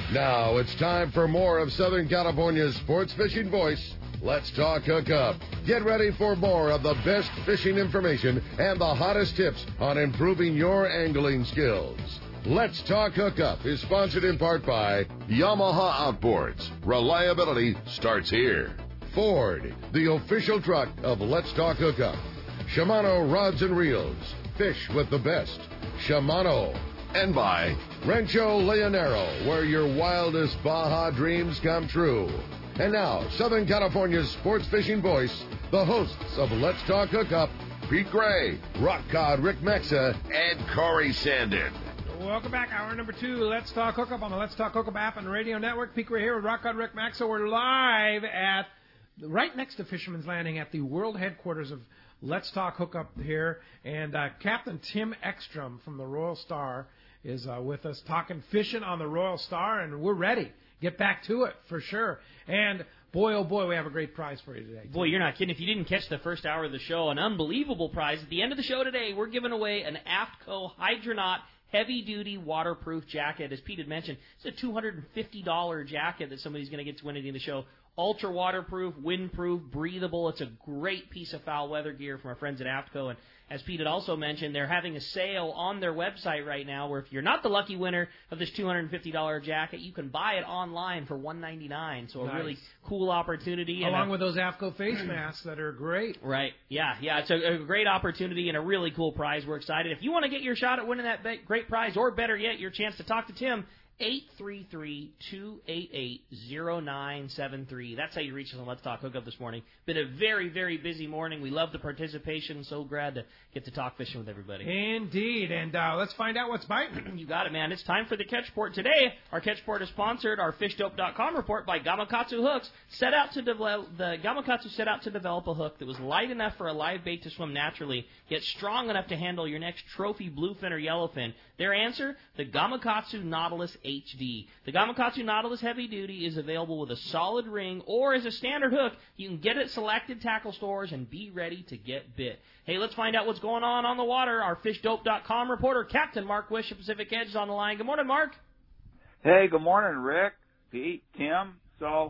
Now it's time for more of Southern California's sports fishing voice. Let's talk hookup. Get ready for more of the best fishing information and the hottest tips on improving your angling skills. Let's Talk Hookup is sponsored in part by Yamaha Outboards. Reliability starts here. Ford, the official truck of Let's Talk Hookup. Shimano Rods and Reels. Fish with the best. Shimano. And by Rancho Leonero, where your wildest Baja dreams come true. And now, Southern California's sports fishing voice, the hosts of Let's Talk Hookup, Pete Gray, Rock Cod Rick Mexa, and Corey Sandin. Welcome back. Hour number 2, Let's Talk Hookup on the Let's Talk Hookup app and the radio network. Pete Gray here with Rock Cod Rick Mexa. We're live at right next to Fisherman's Landing at the world headquarters of Let's Talk Hookup here. And Captain Tim Ekstrom from the Royal Star is with us talking fishing on the Royal Star, and we're ready. Get back to it for sure. And boy, oh boy, we have a great prize for you today. Boy, you're not kidding. If you didn't catch the first hour of the show, an unbelievable prize. At the end of the show today, we're giving away an AFTCO Hydronaut heavy-duty waterproof jacket. As Pete had mentioned, it's a $250 jacket that somebody's going to get to win at the end of the show. Ultra waterproof, windproof, breathable. It's a great piece of foul weather gear from our friends at AFTCO. And as Pete had also mentioned, they're having a sale on their website right now where if you're not the lucky winner of this $250 jacket, you can buy it online for $199. So a really cool opportunity. Along with those AFTCO face masks that are great. Right. Yeah. It's a great opportunity and a really cool prize. We're excited. If you want to get your shot at winning that great prize, or better yet, your chance to talk to Tim, 833-288-0973. That's how you reach us on Let's Talk Hookup this morning. Been a very, very busy morning. We love the participation. So glad to get to talk fishing with everybody. Indeed. And let's find out what's biting. You got it, man. It's time for the Catch Report. Today, our Catch Report is sponsored, our FishDope.com report by Gamakatsu Hooks. The Gamakatsu set out to develop a hook that was light enough for a live bait to swim naturally, yet strong enough to handle your next trophy bluefin or yellowfin. Their answer? The Gamakatsu Nautilus HD. The Gamakatsu Nautilus Heavy Duty is available with a solid ring or as a standard hook. You can get it at selected tackle stores and be ready to get bit. Hey, let's find out what's going on the water. Our FishDope.com reporter, Captain Mark Wish of Pacific Edge, is on the line. Good morning, Mark. Hey, good morning, Rick, Pete, Tim. So,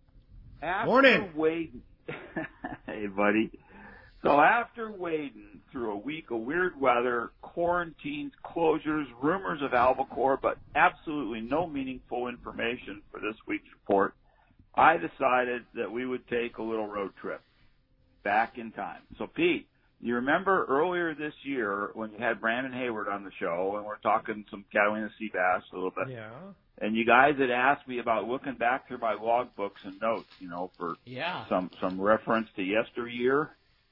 after wading, hey, buddy. So after wading through a week of weird weather, quarantines, closures, rumors of albacore, but absolutely no meaningful information for this week's report, I decided that we would take a little road trip back in time. So, Pete, you remember earlier this year when you had Brandon Hayward on the show and we're talking some Catalina sea bass a little bit? Yeah. And you guys had asked me about looking back through my logbooks and notes, for some reference to yesteryear.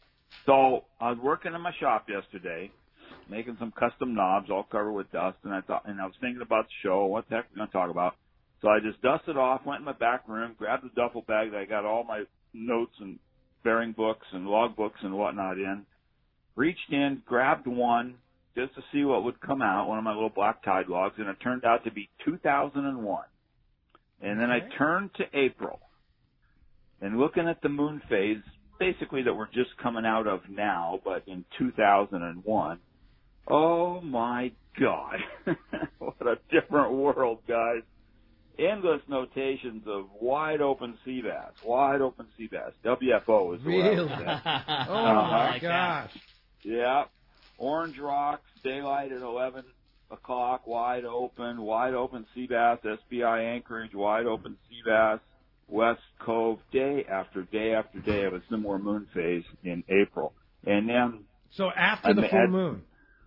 So I was working in my shop yesterday, making some custom knobs all covered with dust, and I was thinking about the show, what the heck we're going to talk about. So I just dusted off, went in my back room, grabbed the duffel bag that I got all my notes and bearing books and log books and whatnot in, reached in, grabbed one just to see what would come out, one of my little black tide logs, and it turned out to be 2001. And then I turned to April, and looking at the moon phase, basically that we're just coming out of now, but in 2001. Oh, my God. What a different world, guys. Endless notations of wide open sea bass. WFO is really? Oh, my gosh. Yeah. Orange Rocks, daylight at 11 o'clock, wide open sea bass, SBI Anchorage, wide open sea bass. West Cove, day after day after day of a similar moon phase in April. And then... So after the full moon?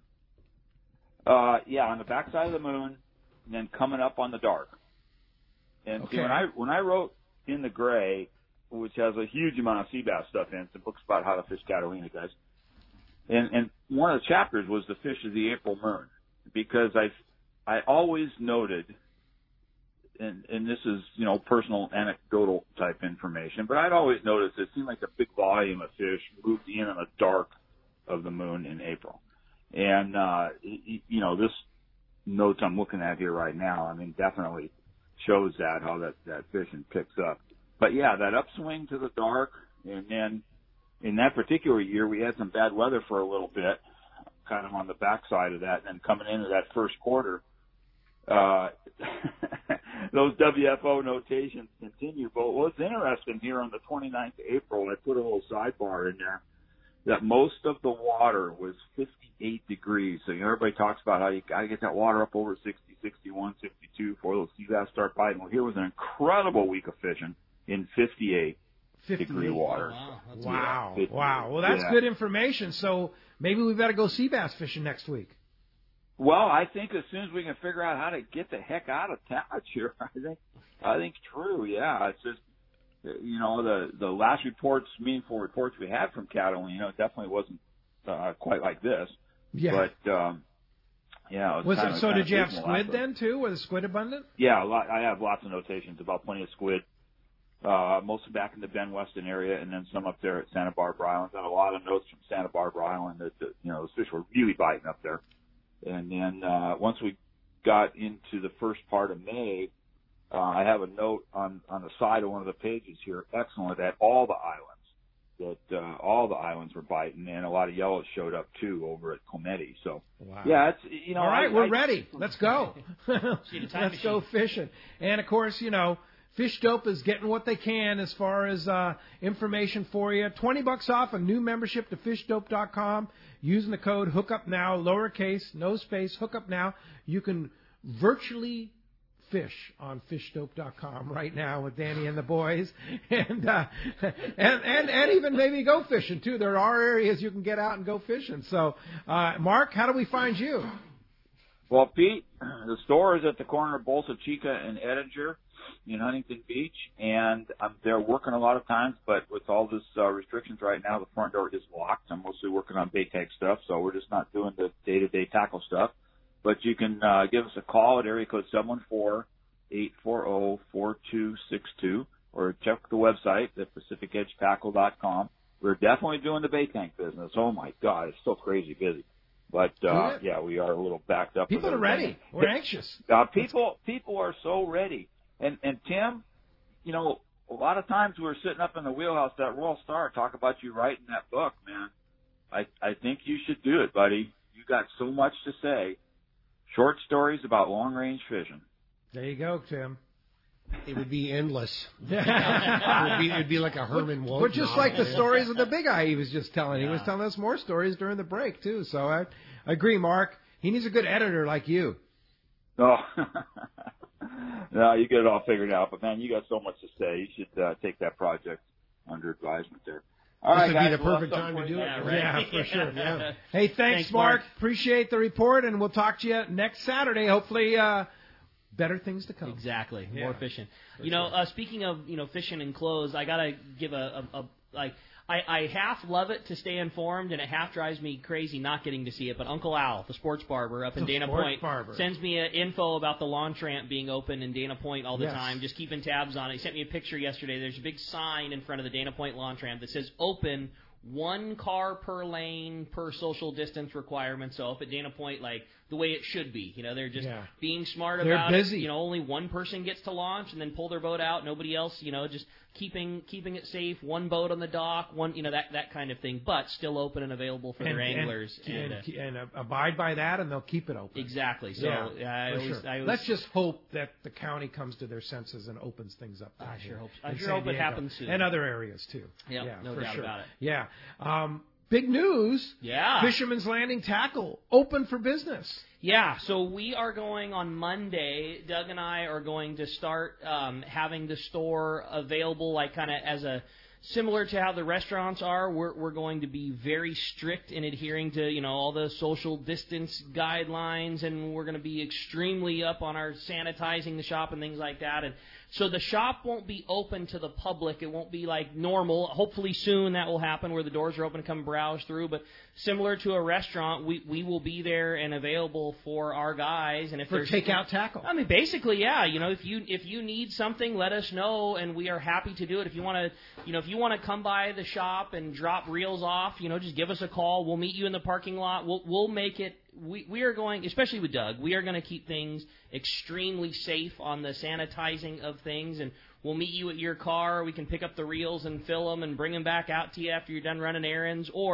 On the backside of the moon, and then coming up on the dark. And see, when I wrote In the Gray, which has a huge amount of sea bass stuff in it, the book's about how to fish Catalina, guys. And one of the chapters was the fish of the April moon, because I always noted... And this is, personal anecdotal type information, but I'd always noticed it seemed like a big volume of fish moved in the dark of the moon in April. And, this notes I'm looking at here right now, definitely shows that, how that fishing picks up. But yeah, that upswing to the dark, and then in that particular year, we had some bad weather for a little bit, kind of on the backside of that, and then coming into that first quarter, those WFO notations continue. But what's interesting here on the 29th of April, I put a little sidebar in there, that most of the water was 58 degrees. So everybody talks about how you got to get that water up over 60, 61, 62 before those sea bass start biting. Well, here was an incredible week of fishing in 58 degree water. Wow. Wow. Well, that's good information. So maybe we better go sea bass fishing next week. Well, I think as soon as we can figure out how to get the heck out of town here, I think true. Yeah, it's just, the last meaningful reports we had from Catalina, it definitely wasn't quite like this. Yeah. But yeah. So did you have squid then too? Was the squid abundant? Yeah, I have lots of notations about plenty of squid. Mostly back in the Ben Weston area, and then some up there at Santa Barbara Island. Got a lot of notes from Santa Barbara Island that those fish were really biting up there. And then once we got into the first part of May, I have a note on the side of one of the pages here, excellent, at all the islands, that all the islands were biting, and a lot of yellows showed up too over at Cometi. So yeah, it's all right. We're ready. Let's go. Let's go fishing. And of course, Fish Dope is getting what they can as far as information for you. $20 off a new membership to fishdope.com using the code HOOKUPNOW, lowercase, no space, HOOKUPNOW. You can virtually fish on fishdope.com right now with Danny and the boys, and even maybe go fishing too. There are areas you can get out and go fishing. So, Mark, how do we find you? Well, Pete, the store is at the corner of Bolsa Chica and Edinger in Huntington Beach, and they're working a lot of times, but with all this restrictions right now, the front door is locked. I'm mostly working on bait tag stuff, so we're just not doing the day-to-day tackle stuff. But you can give us a call at area code 714-840-4262, or check the website at PacificEdgeTackle.com. We're definitely doing the bait tank business. Oh, my God, it's so crazy busy. But, yeah, we are a little backed up. People are ready. We're anxious. People are so ready. And Tim, a lot of times we're sitting up in the wheelhouse, that Royal Star, talk about you writing that book, man. I think you should do it, buddy. You got so much to say. Short stories about long-range fishing. There you go, Tim. It would be endless. It'd be like a Herman Wood. But just like the stories of the big eye he was just telling. Yeah. He was telling us more stories during the break, too. So I agree, Mark. He needs a good editor like you. Oh, no, you get it all figured out. But, man, you got so much to say. You should take that project under advisement there. All right, this would be the perfect time to do it. Yeah, for sure. Yeah. Hey, thanks, Mark. Appreciate the report, and we'll talk to you next Saturday. Hopefully, better things to come. Exactly. More fishing. Speaking of, fishing and clothes, I got to give I half love it to stay informed, and it half drives me crazy not getting to see it. But Uncle Al, the sports barber up in Dana Point, sends me info about the lawn tramp being open in Dana Point all the time, just keeping tabs on it. He sent me a picture yesterday. There's a big sign in front of the Dana Point lawn tramp that says open, 1 car per lane per social distance requirement. So up at Dana Point, the way it should be. They're just being smart about it. They're busy. Only one person gets to launch and then pull their boat out. Nobody else, just keeping it safe. One boat on the dock, that kind of thing. But still open and available for their anglers. And abide by that, and they'll keep it open. Exactly. So I always let's just hope that the county comes to their senses and opens things up. I sure hope it happens soon. And other areas too. No doubt about it. Yeah. Big news. Yeah. Fisherman's Landing Tackle, open for business. Yeah, so we are going on Monday. Doug and I are going to start having the store available, as a similar to how the restaurants are. We're going to be very strict in adhering to all the social distance guidelines, and we're going to be extremely up on our sanitizing the shop and things like that. And so the shop won't be open to the public. It won't be like normal. Hopefully soon that will happen where the doors are open to come browse through. But similar to a restaurant, we will be there and available for our guys. And if for takeout tackle. I mean, basically, yeah. If you need something, let us know, and we are happy to do it. If you want to come by the shop and drop reels off, just give us a call. We'll meet you in the parking lot. We'll make it. We are going, especially with Doug, we are going to keep things extremely safe on the sanitizing of things, and we'll meet you at your car. We can pick up the reels and fill them and bring them back out to you after you're done running errands, or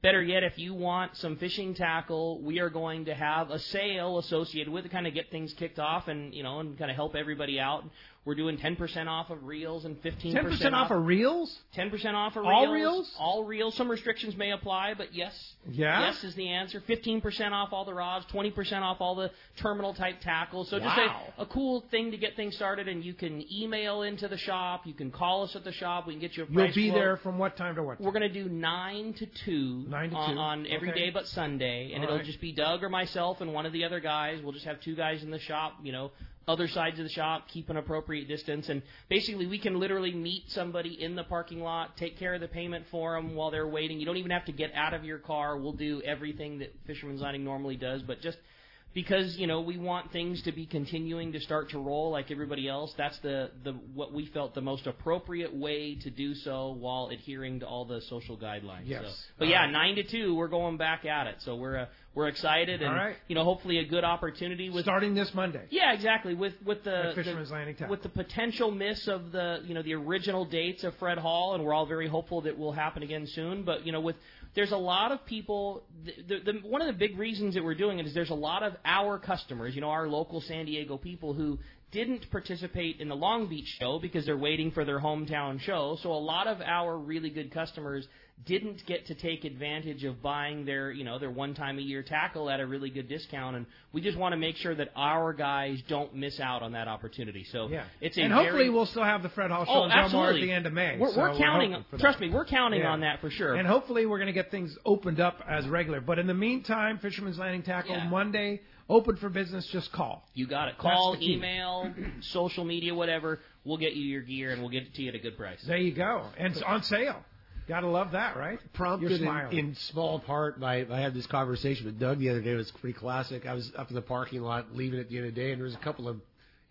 better yet, if you want some fishing tackle, we are going to have a sale associated with it, kind of get things kicked off and, and kind of help everybody out. We're doing 10% off of reels and 15% 10% off of reels? 10% off of reels. All reels? All reels. Some restrictions may apply, but yes. Yeah? Yes is the answer. 15% off all the rods, 20% off all the terminal-type tackles. So just a cool thing to get things started, and you can email into the shop. You can call us at the shop. We can get you a price You'll be quote. there from what time to what time? We're going to do 9 to 2, on every day but Sunday, and it'll just be Doug or myself and one of the other guys. We'll just have 2 guys in the shop, other sides of the shop, keep an appropriate distance, and basically we can literally meet somebody in the parking lot, take care of the payment for them while they're waiting. You don't even have to get out of your car. We'll do everything that Fisherman's Landing normally does, but just because, we want things to be continuing to start to roll like everybody else, that's the what we felt the most appropriate way to do so while adhering to all the social guidelines. Yes. So, but 9 to 2, we're going back at it. So we're excited, and hopefully a good opportunity with starting this Monday. Yeah, exactly. With the Fisherman's Landing Tackle. With the potential miss of the original dates of Fred Hall, and we're all very hopeful that will happen again soon. But there's a lot of people. One of the big reasons that we're doing it is there's a lot of our customers, our local San Diego people who didn't participate in the Long Beach show because they're waiting for their hometown show. So a lot of our really good customers didn't get to take advantage of buying their one-time-a-year tackle at a really good discount, and we just want to make sure that our guys don't miss out on that opportunity. So it's hopefully we'll still have the Fred Hall show in Del Mar at the end of May. We're counting. Trust me, we're counting on that for sure. And hopefully we're going to get things opened up as regular. But in the meantime, Fisherman's Landing Tackle Monday, open for business. Just call. You got it. Call, email, social media, whatever. We'll get you your gear and we'll get it to you at a good price. There you go. And it's on sale. Gotta love that, right? Prompted in small part by I had this conversation with Doug the other day. It was pretty classic. I was up in the parking lot leaving at the end of the day, and there was a couple of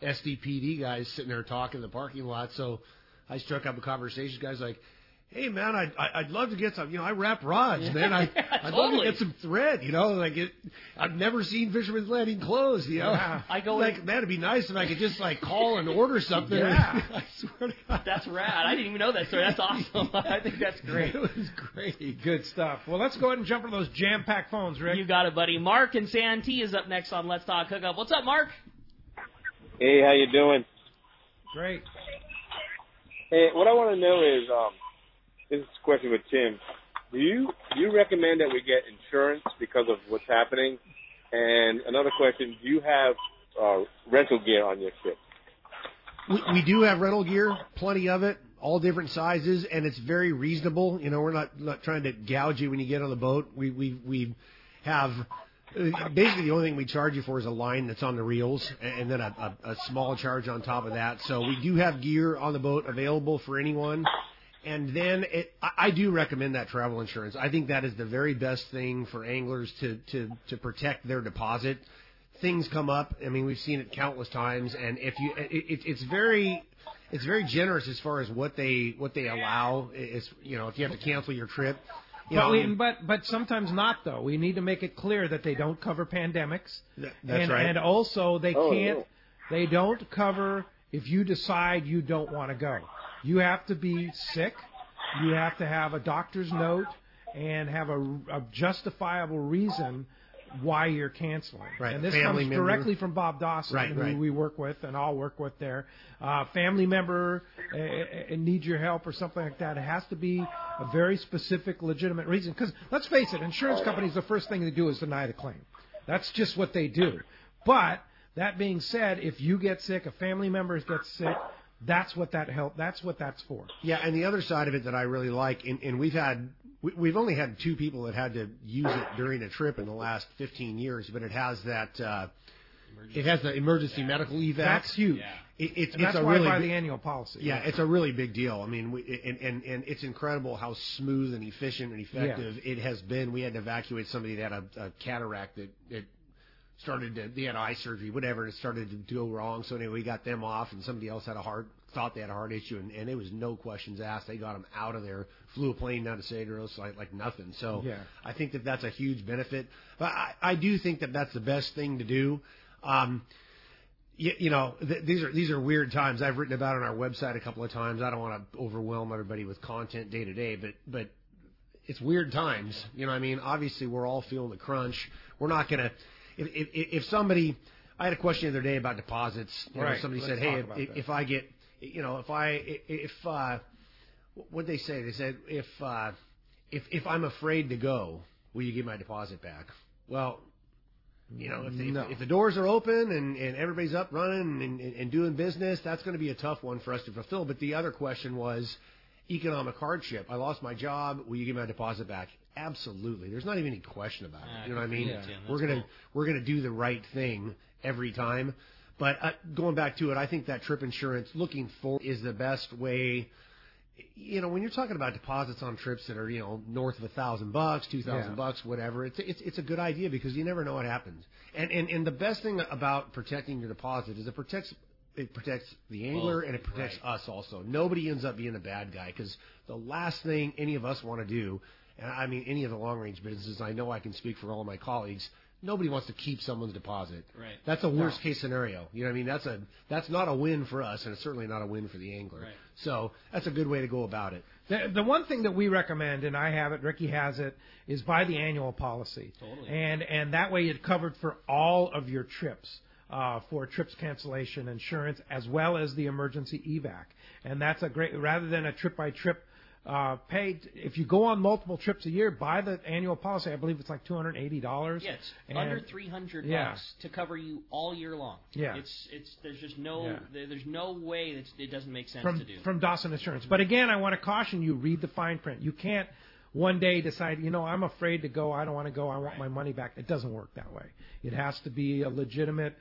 SDPD guys sitting there talking in the parking lot. So I struck up a conversation. The guy's like, "Hey man, I'd love to get some. I wrap rods, man. I'd love to get some thread. I've never seen Fisherman's Landing closed. I go man, it'd be nice if I could just call and order something. Yeah, I swear to God. That's rad. I didn't even know that story. That's awesome. I think that's great. It was great. Good stuff. Well, let's go ahead and jump into those jam-packed phones, Rick. You got it, buddy. Mark in Santee is up next on Let's Talk Hookup. What's up, Mark? Hey, how you doing? Great. Hey, what I want to know is, this is a question with Tim. Do you recommend that we get insurance because of what's happening? And another question, do you have rental gear on your ship? We do have rental gear, plenty of it, all different sizes, and it's very reasonable. We're not trying to gouge you when you get on the boat. We have basically the only thing we charge you for is a line that's on the reels, and then a small charge on top of that. So we do have gear on the boat available for anyone. And then I do recommend that travel insurance. I think that is the very best thing for anglers to protect their deposit. Things come up. I mean, we've seen it countless times, and it's very generous as far as what they allow. It's if you have to cancel your trip. But sometimes not though. We need to make it clear that they don't cover pandemics. That's right. And also they can't. They don't cover if you decide you don't want to go. You have to be sick. You have to have a doctor's note and have a justifiable reason why you're canceling. Right. And this family comes member. directly from Bob Dawson, who we work with and I'll work with there. Family member needs your help or something like that. It has to be a very specific, legitimate reason. Because let's face it, insurance companies, the first thing they do is deny the claim. That's just what they do. But that being said, if you get sick, a family member gets sick, that's what that's for. Yeah, and the other side of it that I really like, and we've only had 2 people that had to use it during a trip in the last 15 years, but it has that it has the emergency medical evac. That's huge. Yeah. That's why I buy the annual policy. Yeah, it's a really big deal. I mean, and it's incredible how smooth and efficient and effective it has been. We had to evacuate somebody that had a cataract that they had eye surgery, whatever, and it started to go wrong. So anyway, we got them off, and somebody else thought they had a heart issue, and it was no questions asked. They got them out of there, flew a plane down to Cedros like nothing. So I think that's a huge benefit. But I do think that's the best thing to do. These are weird times. I've written about it on our website a couple of times. I don't want to overwhelm everybody with content day to day, but it's weird times. You know what I mean? Obviously, we're all feeling the crunch. We're not going to if somebody – I had a question the other day about deposits. You know, somebody said, hey, if I get – you know, what'd they say? They said, if I'm afraid to go, will you give my deposit back? Well, you know, if the doors are open and everybody's up running and doing business, that's going to be a tough one for us to fulfill. But the other question was economic hardship. I lost my job. Will you give my deposit back? Absolutely. There's not even any question about it. You know what I mean? Yeah. We're gonna do the right thing every time. But going back to it, I think that trip insurance looking forward is the best way. You know, when you're talking about deposits on trips that are, you know, north of $1,000, $2,000, whatever, it's a good idea because you never know what happens. And the best thing about protecting your deposit is it protects the angler and it protects us also. Nobody ends up being a bad guy because the last thing any of us want to do, and I mean any of the long range businesses, I know I can speak for all of my colleagues. Nobody wants to keep someone's deposit. Right. That's a worst case scenario. You know what I mean? That's not a win for us, and it's certainly not a win for the angler. Right. So that's a good way to go about it. The one thing that we recommend, and I have it, Ricky has it, is buy the annual policy. Totally. And that way it's covered for all of your trips, for trips cancellation insurance, as well as the emergency evac. And that's a great, rather than a trip-by-trip paid. If you go on multiple trips a year, buy the annual policy. I believe it's like $280. Yeah, it's under $300 to cover you all year long. Yeah, there's just there's no way that it doesn't make sense to do from Dawson Insurance. But again, I want to caution you: read the fine print. You can't one day decide, you know, I'm afraid to go. I don't want to go. I want my money back. It doesn't work that way. It has to be a legitimate,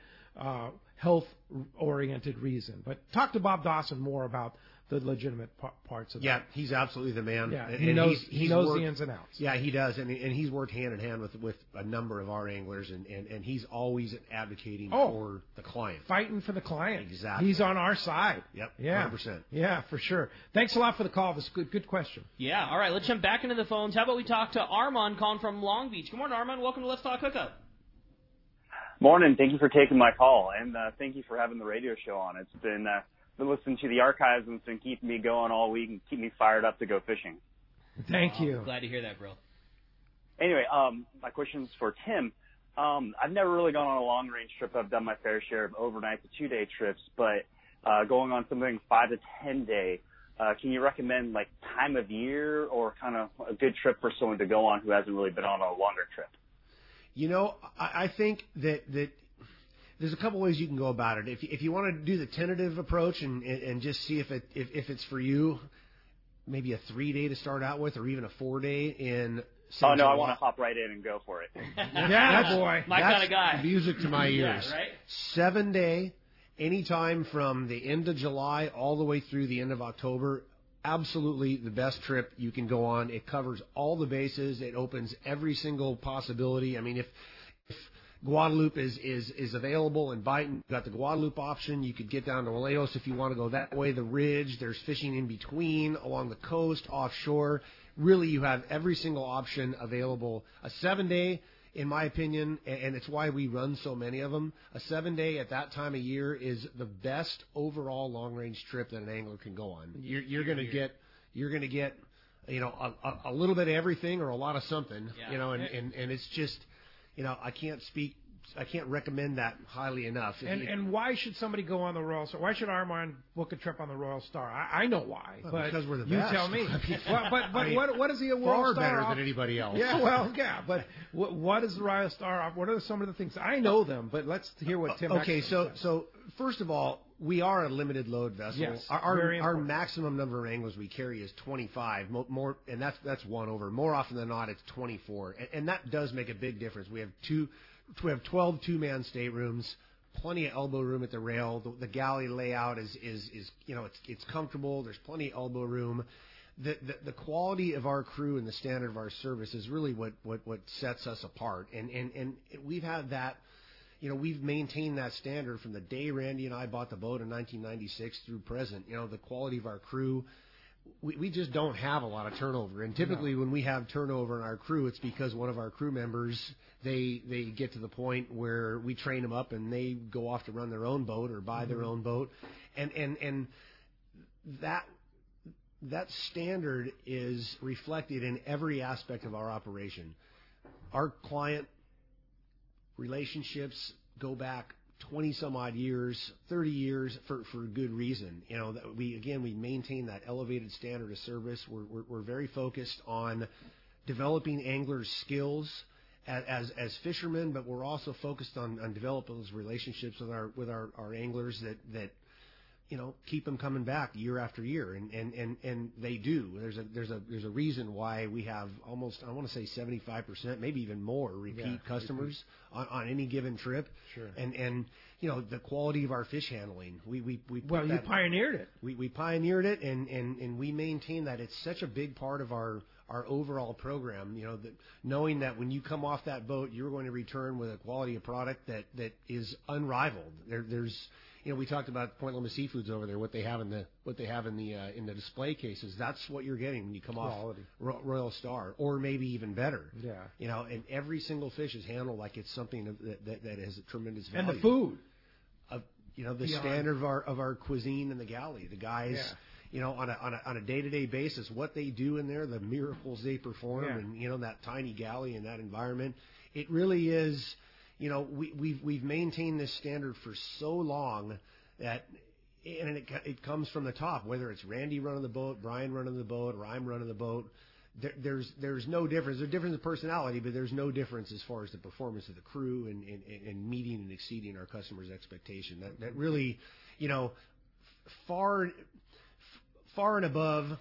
health-oriented reason. But talk to Bob Dawson more about the legitimate parts of that. Yeah, he's absolutely the man. Yeah, he knows the ins and outs. Yeah, he does, and he's worked hand in hand with a number of our anglers, and he's always advocating for the client. Fighting for the client. Exactly. He's on our side. Yep, yeah. 100%. Yeah, for sure. Thanks a lot for the call. This is good question. Yeah, all right, let's jump back into the phones. How about we talk to Armand calling from Long Beach. Good morning, Armand. Welcome to Let's Talk Hookup. Morning. Thank you for taking my call, and thank you for having the radio show on. It's been listening to the archives, and it's been keeping me going all week and keep me fired up to go fishing. Thank you. I'm glad to hear that, bro. Anyway, my question's for Tim. I've never really gone on a long-range trip. I've done my fair share of overnight to 2-day trips, but going on something 5 to 10 day, can you recommend like time of year or kind of a good trip for someone to go on who hasn't really been on a longer trip? You know, I think that there's a couple ways you can go about it. If you want to do the tentative approach and just see if it's for you, maybe a 3-day to start out with, or even a 4-day in. Oh no, I want to hop right in and go for it. Yeah, boy, my kind of guy. Music to my ears. Yeah, right? 7-day, anytime from the end of July all the way through the end of October. Absolutely the best trip you can go on. It covers all the bases. It opens every single possibility. I mean, if Guadalupe is available and biting, you've got the Guadalupe option. You could get down to Vallejo if you want to go that way. The Ridge, there's fishing in between, along the coast, offshore. Really, you have every single option available. A 7-day, in my opinion, and it's why we run so many of them, a 7-day at that time of year is the best overall long-range trip that an angler can go on. You're going to get, you know, a little bit of everything or a lot of something, you know, and it's just, you know, I can't recommend that highly enough. And why should somebody go on the Royal Star? Why should Armand book a trip on the Royal Star? I know why. Well, but because we're the you best. tell me. But I mean, what is the Royal far Star? Better than anybody else. Yeah, well, yeah. But what is the Royal Star? What are some of the things? I know them, but let's hear what Tim. Okay, so first of all, we are a limited load vessel. Yes, our maximum number of anglers we carry is 25. More, and that's one over. More often than not, it's 24, and that does make a big difference. We have 12 two-man staterooms, plenty of elbow room at the rail. The galley layout is you know, it's comfortable. There's plenty of elbow room. The quality of our crew and the standard of our service is really what sets us apart. And we've had that, you know, we've maintained that standard from the day Randy and I bought the boat in 1996 through present. You know, the quality of our crew. We just don't have a lot of turnover, and typically when we have turnover in our crew, it's because one of our crew members they get to the point where we train them up and they go off to run their own boat or buy their own boat, and that that standard is reflected in every aspect of our operation. Our client relationships go back 20 some odd years, 30 years for good reason. You know, that we maintain that elevated standard of service. We're very focused on developing anglers' skills as fishermen, but we're also focused on developing those relationships with our anglers that you know, keep them coming back year after year, and they do. There's a reason why we have almost, I want to say 75%, maybe even more repeat customers on any given trip. Sure. And you know, the quality of our fish handling. You pioneered it. We pioneered it, and we maintain that. It's such a big part of our overall program. You know, that knowing that when you come off that boat, you're going to return with a quality of product that is unrivaled. There's, you know, we talked about Point Loma Seafoods over there, what they have in the display cases. That's what you're getting when you come off Royal Star, or maybe even better. Yeah. You know, and every single fish is handled like it's something that has a tremendous value. And the food. You know, the standard of our cuisine in the galley. The guys, you know, on a day-to-day basis, what they do in there, the miracles they perform, and you know, that tiny galley in that environment, it really is. You know, we've maintained this standard for so long that, and it comes from the top. Whether it's Randy running the boat, Brian running the boat, or I'm running the boat, there's no difference. There's a difference in personality, but there's no difference as far as the performance of the crew and meeting and exceeding our customers' expectation. That really, you know, far and above.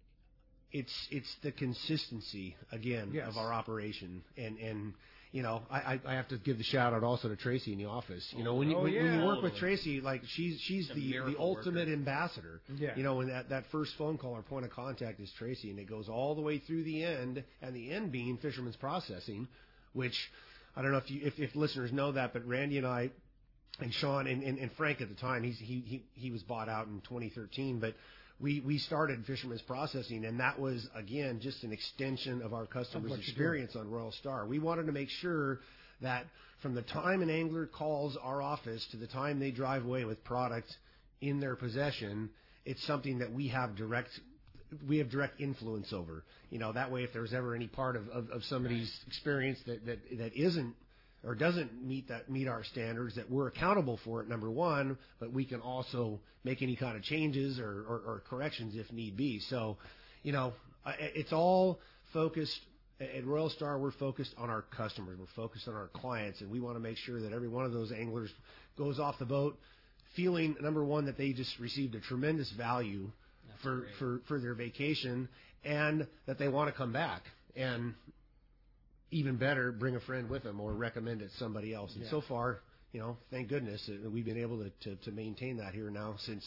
It's the consistency again of our operation, and you know, I have to give the shout out also to Tracy in the office. You know, when you work with Tracy, like she's the ultimate ambassador. Yeah. You know, when that first phone call, our point of contact is Tracy, and it goes all the way through the end, and the end being Fisherman's Processing, which I don't know if listeners know that, but Randy and I and Sean and Frank at the time, he was bought out in 2013, but we started Fisherman's Processing, and that was, again, just an extension of our customers' experience on Royal Star. We wanted to make sure that from the time an angler calls our office to the time they drive away with product in their possession, it's something that we have direct influence over. You know, that way if there's ever any part of somebody's experience that isn't or doesn't meet our standards, that we're accountable for it, number one, but we can also make any kind of changes or corrections if need be. So, you know, it's all focused at Royal Star. We're focused on our customers, we're focused on our clients, and we want to make sure that every one of those anglers goes off the boat feeling, number one, that they just received a tremendous value for their vacation, and that they want to come back, and even better, bring a friend with them or recommend it to somebody else. And so far, you know, thank goodness we've been able to maintain that here now since,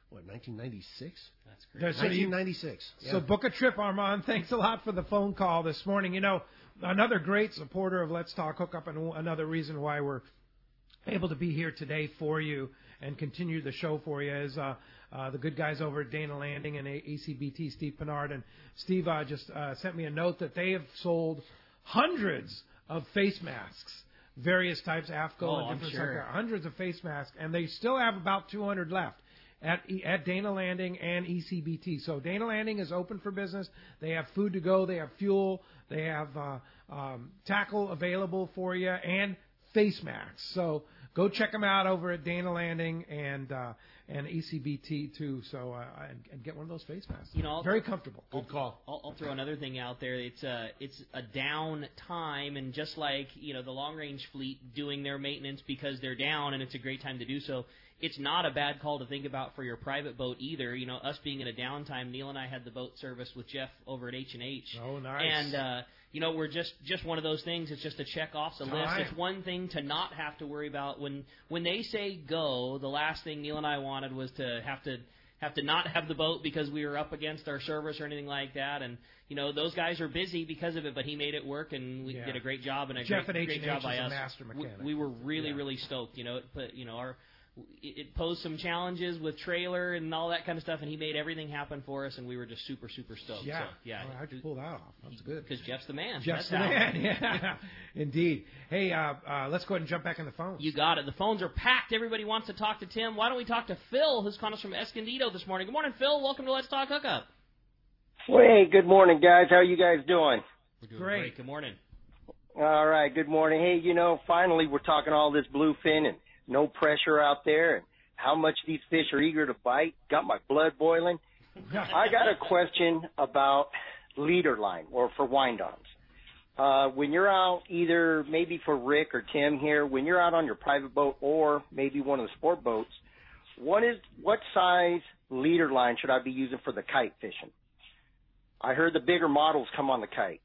1996? That's great. 1996. So book a trip, Armand. Thanks a lot for the phone call this morning. You know, another great supporter of Let's Talk Hookup, and another reason why we're able to be here today for you and continue the show for you is the good guys over at Dana Landing and ACBT, Steve Pinard. And Steve just sent me a note that they have sold hundreds of face masks, various types, AFCO and different stuff. Hundreds of face masks, and they still have about 200 left at Dana Landing and ECBT. So Dana Landing is open for business. They have food to go. They have fuel. They have tackle available for you and face masks. So go check them out over at Dana Landing and ECBT too. So and get one of those face masks. You know, very comfortable. Good call. I'll throw another thing out there. It's a down time, and just like, you know, the long range fleet doing their maintenance because they're down, and it's a great time to do so. It's not a bad call to think about for your private boat either. You know, us being in a downtime, Neil and I had the boat service with Jeff over at H&H. Oh, nice. And you know, we're just one of those things. It's just a check off the list. It's one thing to not have to worry about when they say go. The last thing Neil and I wanted was to have to not have the boat because we were up against our service or anything like that. And you know, those guys are busy because of it, but he made it work, and we did a great job, and Jeff great job by us. Master mechanic. We were really stoked. You know, it posed some challenges with trailer and all that kind of stuff, and he made everything happen for us, and we were just super stoked. Yeah, so, yeah. Well, how'd you pull that off? That's good. Because Jeff's the man. Jeff's the man. Yeah, indeed. Hey, let's go ahead and jump back in the phones. You got it. The phones are packed. Everybody wants to talk to Tim. Why don't we talk to Phil, who's calling us from Escondido this morning? Good morning, Phil. Welcome to Let's Talk Hookup. Well, hey, good morning, guys. How are you guys doing? Great. Good morning. All right, good morning. Hey, finally we're talking all this bluefin and no pressure out there and how much these fish are eager to bite. Got my blood boiling. I got a question about leader line or for wind-ons. When you're out, either maybe for Rick or Tim here, when you're out on your private boat or maybe one of the sport boats, what size leader line should I be using for the kite fishing? I heard the bigger models come on the kite.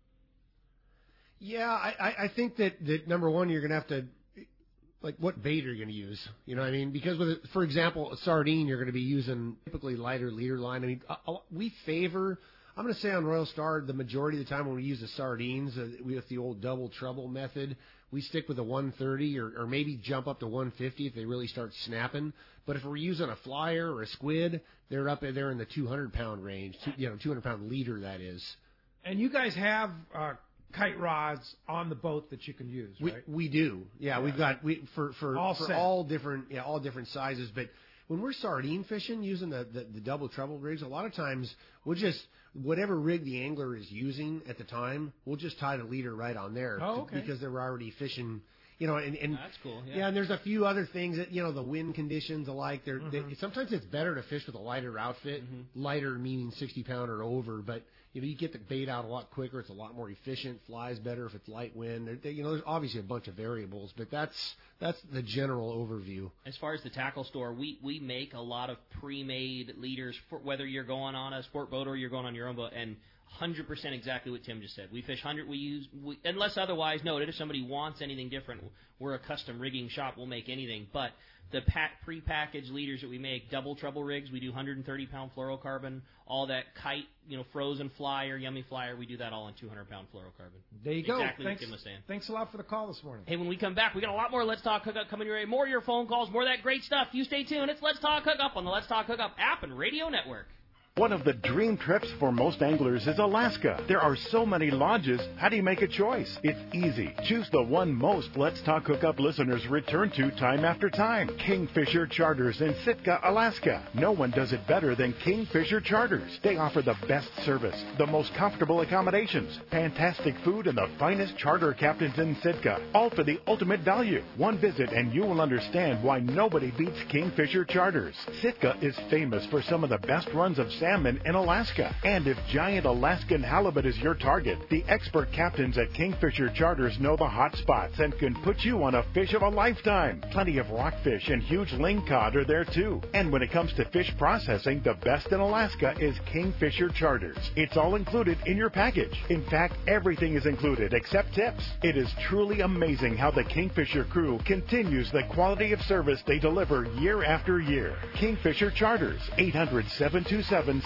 Yeah, I think that number one, you're going to have to, like, what bait are you going to use? You know what I mean? Because, for example, a sardine, you're going to be using typically lighter leader line. I mean, we favor, I'm going to say on Royal Star, the majority of the time when we use the sardines, with the old double trouble method, we stick with a 130 or maybe jump up to 150 if they really start snapping. But if we're using a flyer or a squid, they're up there in the 200-pound range, 200-pound leader, that is. And you guys have kite rods on the boat that you can use, right? We do. Yeah, we've got for all different sizes. But when we're sardine fishing using the double treble rigs, a lot of times we'll just whatever rig the angler is using at the time, we'll just tie the leader right on there. Oh, okay. Because they're already fishing. And that's cool. Yeah, and there's a few other things that the wind conditions alike. Sometimes it's better to fish with a lighter outfit, lighter meaning 60-pound or over. But you get the bait out a lot quicker. It's a lot more efficient. Flies better if it's light wind. There's obviously a bunch of variables, but that's the general overview. As far as the tackle store, we make a lot of pre-made leaders for whether you're going on a sport boat or you're going on your own boat, and 100% exactly what Tim just said. We fish 100. Unless otherwise noted, if somebody wants anything different, we're a custom rigging shop. We'll make anything. But the pre-packaged leaders that we make, double treble rigs, we do 130-pound fluorocarbon. All that kite, frozen flyer, yummy flyer, we do that all in 200-pound fluorocarbon. There you go. Exactly what Tim was saying. Thanks a lot for the call this morning. Hey, when we come back, we got a lot more Let's Talk Hookup coming your way. More of your phone calls, more of that great stuff. You stay tuned. It's Let's Talk Hookup on the Let's Talk Hookup app and radio network. One of the dream trips for most anglers is Alaska. There are so many lodges. How do you make a choice? It's easy. Choose the one most Let's Talk Hookup listeners return to time after time. Kingfisher Charters in Sitka, Alaska. No one does it better than Kingfisher Charters. They offer the best service, the most comfortable accommodations, fantastic food, and the finest charter captains in Sitka. All for the ultimate value. One visit and you will understand why nobody beats Kingfisher Charters. Sitka is famous for some of the best runs of salmon in Alaska. And if giant Alaskan halibut is your target, the expert captains at Kingfisher Charters know the hot spots and can put you on a fish of a lifetime. Plenty of rockfish and huge lingcod are there too. And when it comes to fish processing, the best in Alaska is Kingfisher Charters. It's all included in your package. In fact, everything is included except tips. It is truly amazing how the Kingfisher crew continues the quality of service they deliver year after year. Kingfisher Charters, 800-727-6136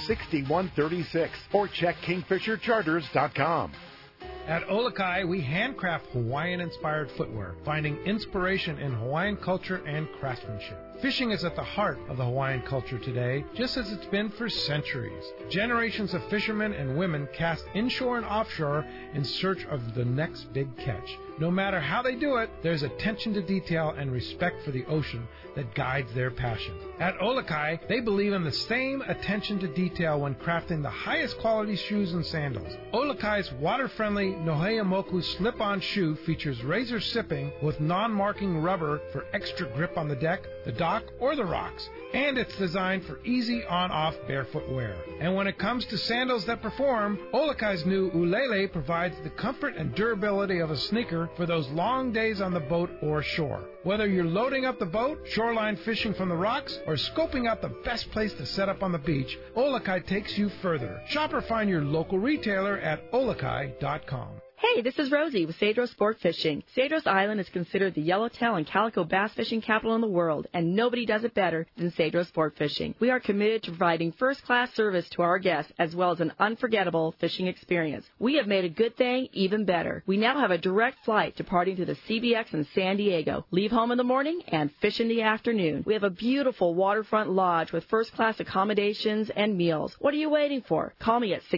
or check kingfishercharters.com. At Olakai, we handcraft Hawaiian-inspired footwear, finding inspiration in Hawaiian culture and craftsmanship. Fishing is at the heart of the Hawaiian culture today, just as it's been for centuries. Generations of fishermen and women cast inshore and offshore in search of the next big catch. No matter how they do it, there's attention to detail and respect for the ocean that guides their passion. At Olakai, they believe in the same attention to detail when crafting the highest quality shoes and sandals. Olakai's water-friendly Noheamoku slip-on shoe features razor sipping with non-marking rubber for extra grip on the deck, the dock, or the rocks. And it's designed for easy on-off barefoot wear. And when it comes to sandals that perform, Olakai's new Ulele provides the comfort and durability of a sneaker for those long days on the boat or shore. Whether you're loading up the boat, shoreline fishing from the rocks, or scoping out the best place to set up on the beach, Olakai takes you further. Shop or find your local retailer at olakai.com. Hey, this is Rosie with Cedros Sport Fishing. Cedros Island is considered the yellowtail and calico bass fishing capital in the world, and nobody does it better than Cedros Sport Fishing. We are committed to providing first-class service to our guests as well as an unforgettable fishing experience. We have made a good thing even better. We now have a direct flight departing to the CBX in San Diego. Leave home in the morning and fish in the afternoon. We have a beautiful waterfront lodge with first-class accommodations and meals. What are you waiting for? Call me at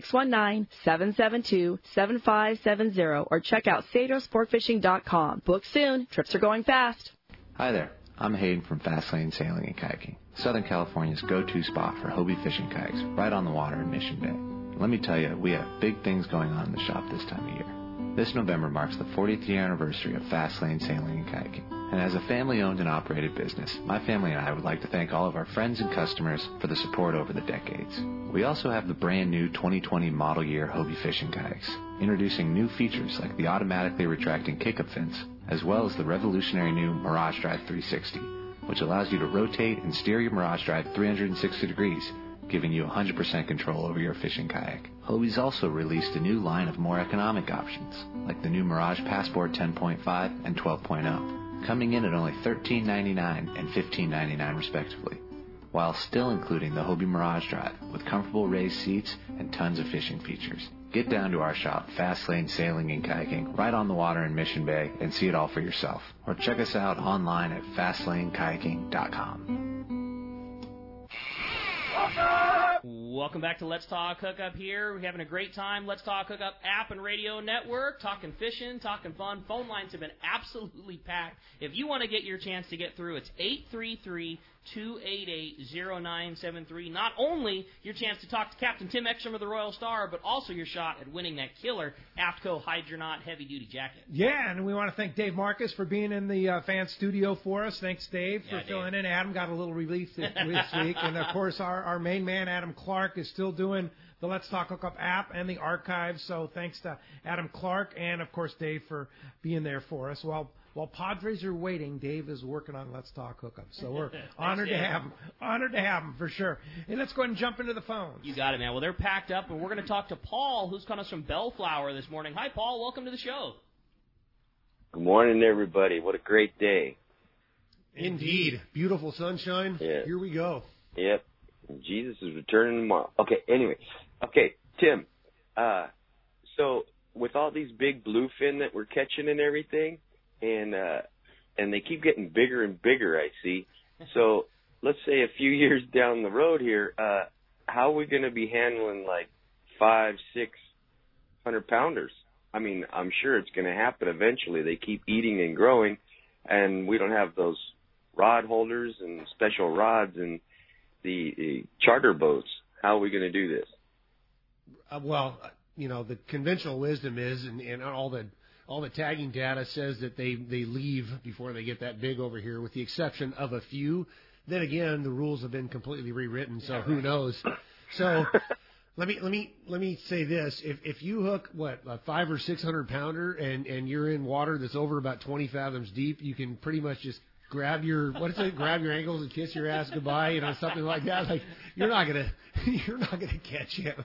619-772-7570. Or check out CedrosSportFishing.com. Book soon. Trips are going fast. Hi there. I'm Hayden from Fastlane Sailing and Kayaking, Southern California's go-to spot for Hobie fishing kayaks, right on the water in Mission Bay. let me tell you, we have big things going on in the shop this time of year. This November marks the 40th year anniversary of Fast Lane Sailing and Kayaking. And as a family-owned and operated business, my family and I would like to thank all of our friends and customers for the support over the decades. We also have the brand new 2020 model year Hobie fishing kayaks, introducing new features like the automatically retracting kick-up fins, as well as the revolutionary new Mirage Drive 360, which allows you to rotate and steer your Mirage Drive 360 degrees, giving you 100% control over your fishing kayak. Hobie's also released a new line of more economic options, like the new Mirage Passport 10.5 and 12.0. coming in at only $13.99 and $15.99 respectively, while still including the Hobie Mirage Drive with comfortable raised seats and tons of fishing features. Get down to our shop, Fast Lane Sailing and Kayaking, right on the water in Mission Bay, and see it all for yourself. Or check us out online at FastlaneKayaking.com. Welcome back to Let's Talk Hookup here. We're having a great time. Let's Talk Hookup app and radio network, talking fishing, talking fun. Phone lines have been absolutely packed. If you want to get your chance to get through, it's 833-288-0973. Not only your chance to talk to Captain Tim Ekstrom of the Royal Star, but also your shot at winning that killer AFTCO Hydronaut heavy-duty jacket. Yeah, and we want to thank Dave Marcus for being in the fan studio for us. Thanks, Dave, for filling in. Adam got a little relief this week. And, of course, our main man, Adam Clark, is still doing the Let's Talk Hookup app and the archives. So thanks to Adam Clark and, of course, Dave for being there for us. While Padres are waiting, Dave is working on Let's Talk Hookup. So we're honored to have him. Honored to have him, for sure. And let's go ahead and jump into the phones. You got it, man. Well, they're packed up, and we're going to talk to Paul, who's calling us from Bellflower this morning. Hi, Paul. Welcome to the show. Good morning, everybody. What a great day. Indeed. Beautiful sunshine. Yeah. Here we go. Yep. Jesus is returning tomorrow. Okay, anyway. Okay, Tim. So with all these big bluefin that we're catching and everything, and they keep getting bigger and bigger, I see. So let's say a few years down the road here, how are we going to be handling like 500-600 pounders? I mean, I'm sure it's going to happen eventually. They keep eating and growing, and we don't have those rod holders and special rods and the charter boats. How are we going to do this? Well, the conventional wisdom is, and all the tagging data says that they leave before they get that big over here, with the exception of a few. Then again, the rules have been completely rewritten, so who knows? So let me say this: if you hook a 500 or 600 pounder and you're in water that's over about 20 fathoms deep, you can pretty much just grab your ankles and kiss your ass goodbye, something like that. Like you're not gonna catch him.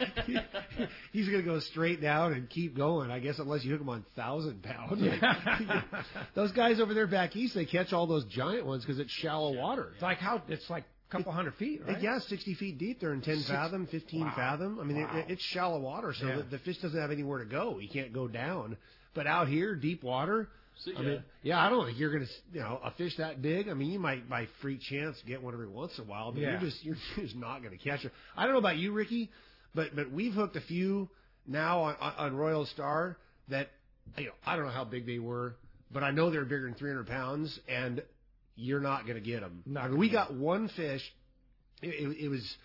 He's gonna go straight down and keep going, I guess, unless you hook him on 1,000 pounds. Those guys over there back east, they catch all those giant ones because it's shallow water. It's like a couple hundred feet, right? Yeah, 60 feet deep. They're in 10 fathom, 15 fathom. I mean, it's shallow water, so the fish doesn't have anywhere to go. He can't go down. But out here, deep water. I don't think you're going to, a fish that big. I mean, you might by freak chance get one every once in a while, but you're just not going to catch it. I don't know about you, Ricky, but we've hooked a few now on Royal Star that, I don't know how big they were, but I know they're bigger than 300 pounds, and you're not going to get them. We got one fish. It was,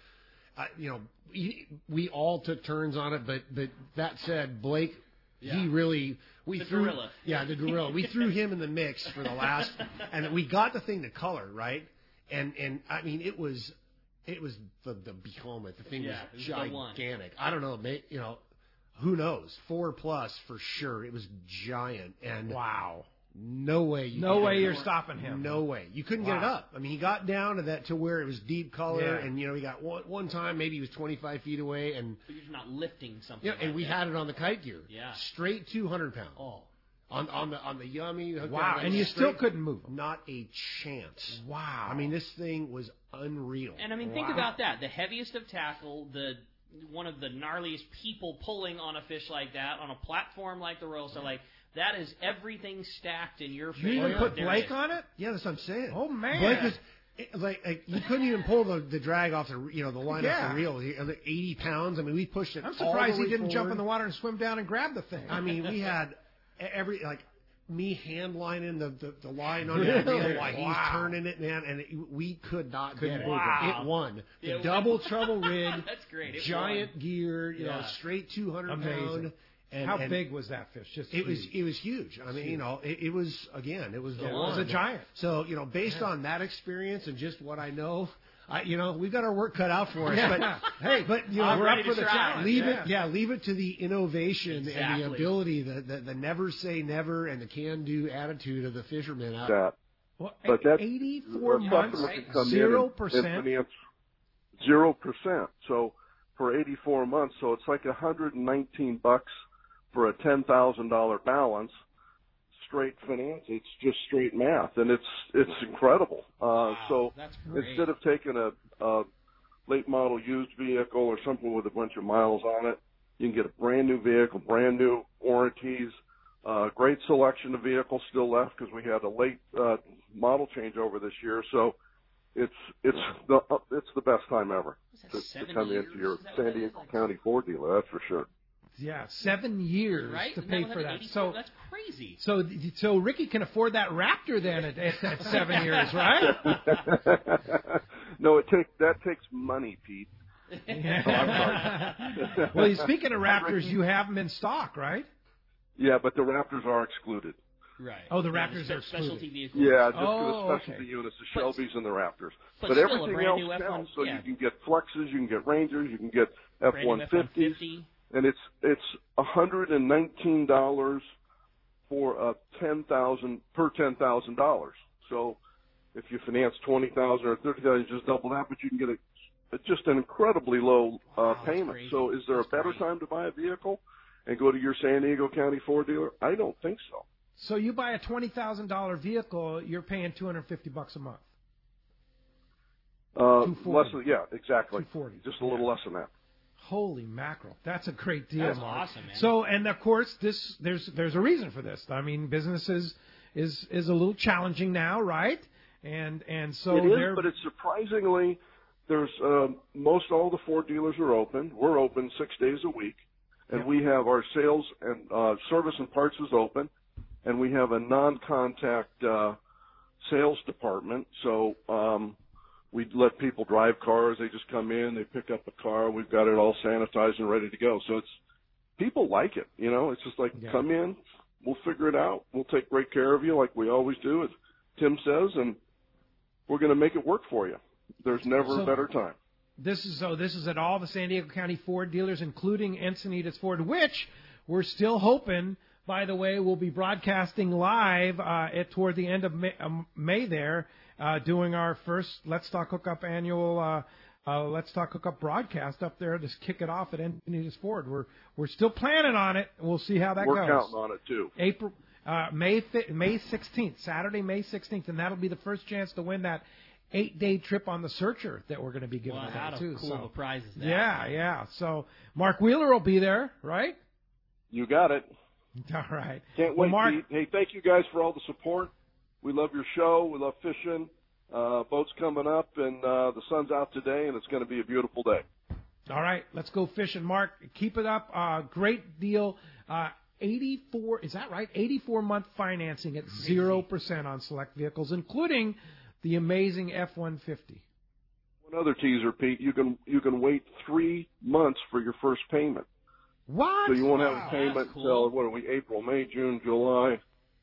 we all took turns on it, but that said, Blake. Yeah. He really, the gorilla. Yeah, the gorilla. We threw him in the mix for the last, and we got the thing to color, right? And I mean, it was the behemoth. The thing was gigantic. I don't know, who knows? 4+ for sure. It was giant. And wow. No way you're stopping him. No way. You couldn't get it up. I mean, he got down to where it was deep color, and he got one time, maybe he was 25 feet away, and but you're not lifting something. Yeah, and we had it on the kite gear. Yeah, straight 200 pounds. Oh, on the Yummy. Wow, and you still couldn't move him. Not a chance. Wow. I mean, this thing was unreal. And I mean, think about that. The heaviest of tackle, one of the gnarliest people pulling on a fish like that on a platform like the Royal Star, like. That is everything stacked in your face. You even put Blake on it? Yeah, that's what I'm saying. Oh man, Blake was like you couldn't even pull the drag off the line off the reel. 80 pounds. I mean, we pushed it. I'm surprised he didn't jump in the water and swim down and grab the thing. I mean, we had me hand lining the line on that wheel while he's turning it, man, and we could not get it. Wow. It won. The double trouble rig, That's great. It giant won. gear, you know, straight 200 pound. And how big was that fish? Just it was huge. I mean, you know, it was a giant. So, you know, based on that experience and just what I know, you know, we've got our work cut out for us. But hey, you know, we're up for the challenge. Leave it to the innovation and the ability, the never say never and the can do attitude of the fishermen. Well, but that's 84 months, 0%. 0%. So for 84 months, so it's like $119 for a $10,000 balance. Straight finance, it's just straight math, and it's incredible. So instead of taking a late model used vehicle or something with a bunch of miles on it, you can get a brand new vehicle, brand new warranties, great selection of vehicles still left because we had a late model changeover this year. So it's the best time ever to come into your San Diego County Ford dealer. That's for sure. Yeah, 7 years to pay for that. So that's crazy. So Ricky can afford that Raptor then at 7 years, right? No, that takes money, Pete. Well, speaking of Raptors, you have them in stock, right? Yeah, but the Raptors are excluded. Right. Oh, the Raptors are specialty vehicles. Yeah, just the specialty units, the Shelbys and the Raptors. But everything else counts. So you can get Flexes, you can get Rangers, you can get F-150s. And it's $119 for $10,000. So if you finance $20,000 or $30,000, you just double that, but you can get just an incredibly low payment. So is there a better time to buy a vehicle and go to your San Diego County Ford dealer? I don't think so. So you buy a $20,000 vehicle, you're paying $250 a month. Less than, yeah, exactly. $240. Just a little less than that. Holy mackerel! That's a great deal. That's Mark. Awesome, man. So, and of course, there's a reason for this. I mean, business is a little challenging now, right? And so it is, but it's surprisingly there's most all the Ford dealers are open. We're open 6 days a week, and we have our sales and service and parts is open, and we have a non-contact sales department. So. We let people drive cars. They just come in, they pick up a car. We've got it all sanitized and ready to go. So people like it. You know, it's just like, come in, we'll figure it out. We'll take great care of you like we always do, as Tim says, and we're going to make it work for you. There's never a better time. This is at all the San Diego County Ford dealers, including Encinitas Ford, which we're still hoping, by the way, we'll be broadcasting live toward the end of May there. Doing our first Let's Talk Hookup annual Let's Talk Hookup broadcast up there to kick it off at Encinitas Ford. We're still planning on it. We'll see how that goes. We're counting on it too. May 16th, Saturday, May 16th, and that'll be the first chance to win that 8-day trip on the Searcher that we're going to be giving away too. Cool of a prize is that? Yeah. So Mark Wheeler will be there, right? You got it. All right. Can't wait, Mark. Pete. Hey, thank you guys for all the support. We love your show. We love fishing. Boat's coming up, and the sun's out today, and it's going to be a beautiful day. All right, let's go fishing, Mark. Keep it up. Great deal. 84, is that right? 84-month financing at 0% on select vehicles, including the amazing F-150. One other teaser, Pete. You can wait 3 months for your first payment. What? So you won't have a payment until, what are we, April, May, June, July.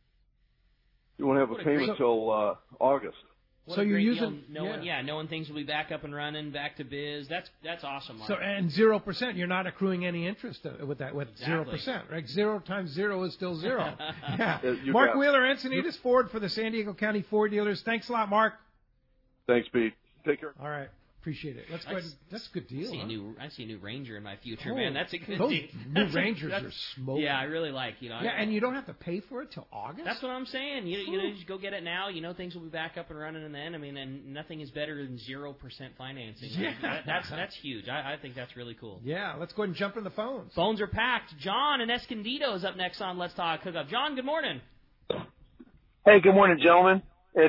You won't have a payment until August. So you're using knowing things will be back up and running, back to biz. That's awesome, Mark. So and 0%, you're not accruing any interest with that 0%, right? 0 times 0 is still 0. Yeah. Mark Wheeler, Encinitas Ford for the San Diego County Ford dealers. Thanks a lot, Mark. Thanks, Pete. Take care. All right. Appreciate it. Let's go ahead. That's a good deal. I see a new Ranger in my future, man. That's a good deal. New Rangers are smoking. Yeah, I really like, and you don't have to pay for it till August? That's what I'm saying. You just go get it now. You know things will be back up and running, and then, and nothing is better than 0% financing. Yeah. That's huge. I think that's really cool. Yeah, let's go ahead and jump in the phones. Phones are packed. John in Escondido is up next on Let's Talk Hookup. John, good morning. Hey, good morning, gentlemen. Hey,